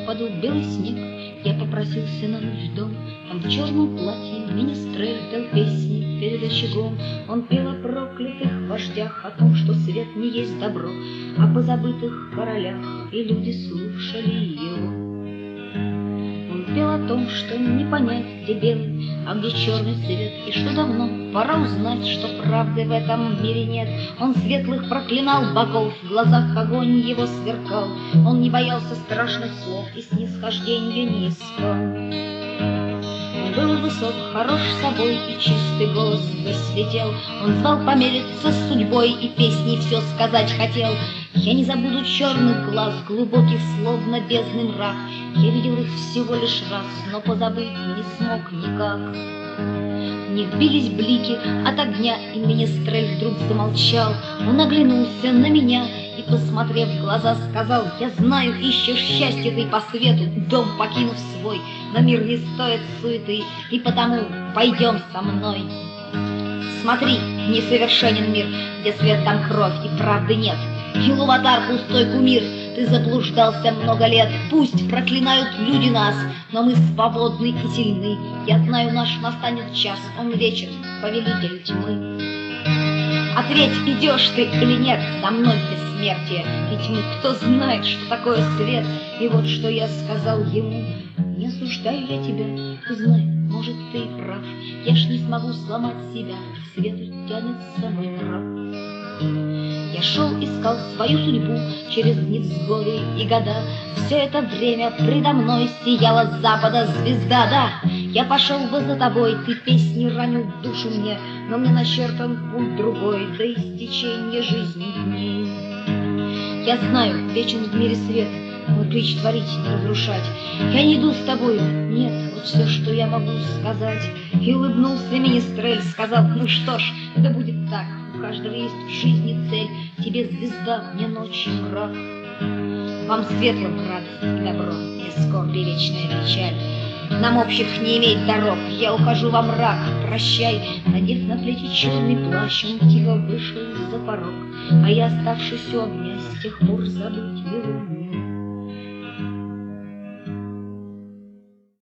падал белый снег, я попросился на ночь в дом. Там в черном платье министрель пел песни перед очагом. Он пел о проклятых вождях, о том, что свет не есть добро, о позабытых королях, и люди слушали его. Он пел о том, что не понять, где белый, а где черный свет, и что давно пора узнать, что правды в этом мире нет. Он светлых проклинал богов, в глазах огонь его сверкал. Он не боялся страшных слов и снисхожденья не искал. Он был высок, хорош собой, и чистый голос засветел. Он звал помериться с судьбой, и песней все сказать хотел. Я не забуду черных глаз, глубоких, словно бездны мрак. Я видел их всего лишь раз, но позабыть не смог никак. В них бились блики от огня, и министрель вдруг замолчал. Он оглянулся на меня и, посмотрев в глаза, сказал: я знаю, ищешь счастье ты по свету, дом покинув свой, но мир не стоит суеты, и потому пойдем со мной. Смотри, несовершенен мир, где свет, там кровь и правды нет. Илуватар, пустой кумир, ты заблуждался много лет. Пусть проклинают люди нас, но мы свободны и сильны. Я знаю, наш настанет час, он вечер, повелитель тьмы. Ответь, идешь ты или нет за мной бессмертие и тьмы? Кто знает, что такое свет? И вот что я сказал ему: не осуждаю я тебя, ты знай, может, ты и прав. Я ж не смогу сломать себя, к свету тянется мой крах. Я шел, искал свою судьбу через невзгоды и года. Все это время предо мной сияла с запада звезда, да. Я пошел бы за тобой, ты песни ранил душу мне, но мне начертан путь другой до истечения жизни дней. Я знаю, вечен в мире свет, мой клич творить, не разрушать. Я не иду с тобою, нет, вот все, что я могу сказать. И улыбнулся министрель, сказал: ну что ж, это будет так. У каждого есть в жизни цель, тебе звезда, мне ночью мрак. Вам светлым радость и добро, мне скорби вечная печаль. Нам общих не иметь дорог, я ухожу во мрак, прощай. Надев на плечи черный плащ, он тихо вышел за порог, а я, оставшись у огня, с тех пор забыть его не мог.